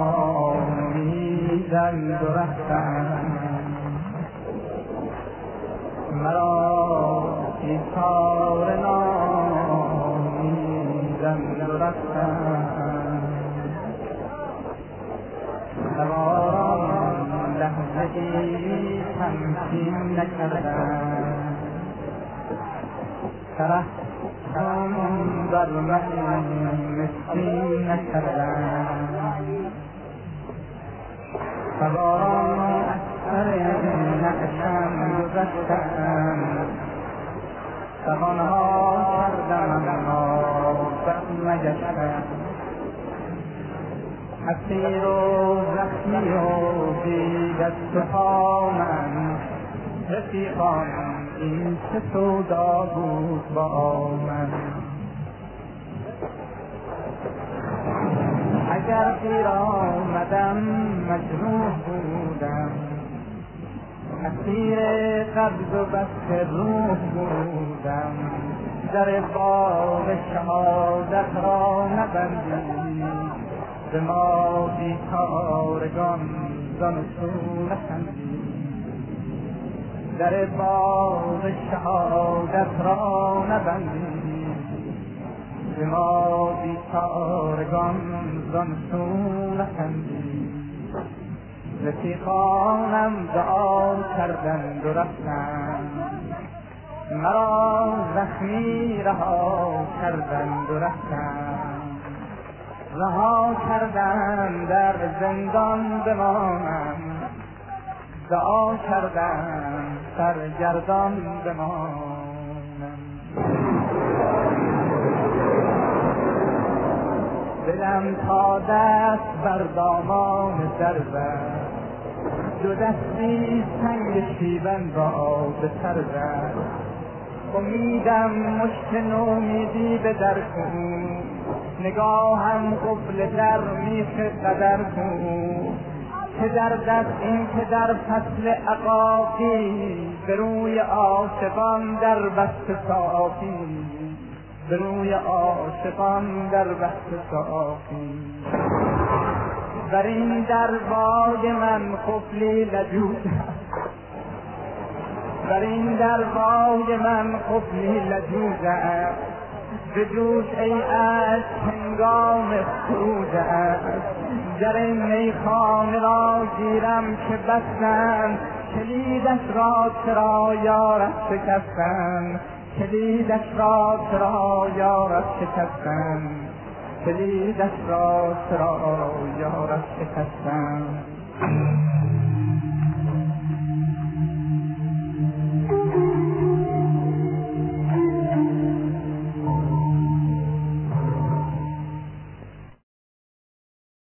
نامیدند و رفتند، مرا ایثار نامیدند و رفتند. سواران لحظه‌ای تمکین نکردند، ترحم بر من مسکین نکردند. سواران از سر نعشم گذشتند، زبانها کردند اما بر نگشتند. اسیر و زخمی و بی دست و پا من، رفیقان این چه سودا بود با من. اگر دیر آمدم مجروح بودم، اسیر قبض و بسط روح بودم. در باب شهادت را نبندید، به ما بیکارگان زان سو نخندید. در باب شهادت را نبندید، به ما بیکارگان زان سو نخندید. رفیقانم دعا کردند و رفتند، مرا زخمی رها کردند و رفتند. رها کردند در زندان بمانم، دعا کردند سرگردان بمانم. دلم تا دست بر دامان دربست، دو دستی سنگ شیون را به سر زد. امیدم مشت نومیدی به در کن، نگاهم قفل در میخ قدر کن. که در دست این که در فصل عقاقی، به روی عاشقان در بست صافی، به روی عاشقان در بست صافی. بر این دربای من قفلی لجوج است، بر این دربای من قفلی لجوج است. به جوش ای عشق هنگام خروج است، در میخانه را گیرم که بستند. کلیدش را چرا یارب شکستند، کلیدش را چرا یارب شکستند، کلیدش را چرا یارب شکستند.